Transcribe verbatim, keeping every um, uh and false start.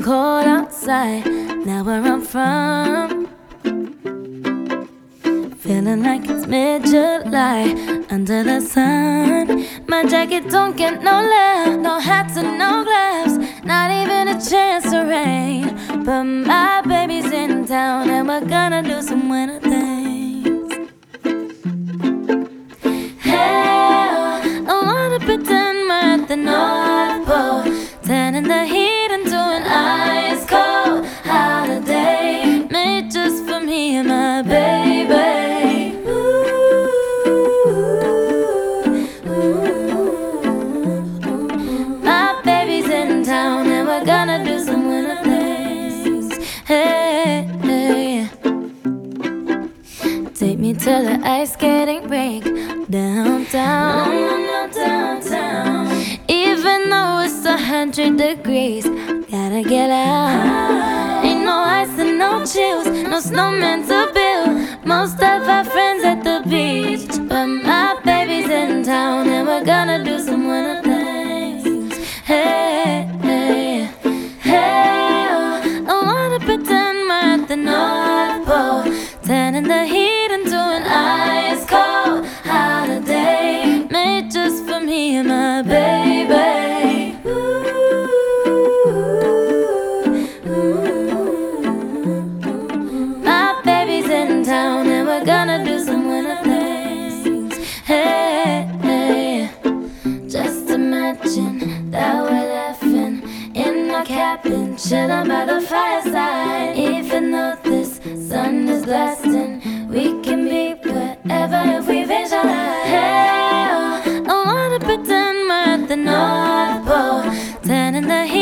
getting cold outside, now where I'm from. Feeling like it's mid-July, under the sun. My jacket don't get no love, no hats and no gloves, not even a chance to rain. But my baby's in town and we're gonna do some winter things. Hell, I wanna pretend we're at the North Pole, turning the heat into an ice cold holiday, made just for me and my baby. We're gonna do some winter things. Hey, hey. Take me to the ice skating rink downtown. downtown. Even though it's a hundred degrees, gotta get out. Ain't no ice and no chills, no snowman to build. Most of our friends at the beach, but my baby's in town and we're gonna do some winter things. Hey. Pretend we're at the North Pole, turning the heat into an ice cold holiday, made just for me and my baby. Ooh, ooh. My baby's in town and we're gonna do some winter things. Hey, hey. Just imagine that we're laughing in our cabin, chilling by the fireside. Even though this sun is blasting, we can be wherever if we visualize. Hell, I wanna pretend we're at the North Pole, turning the heat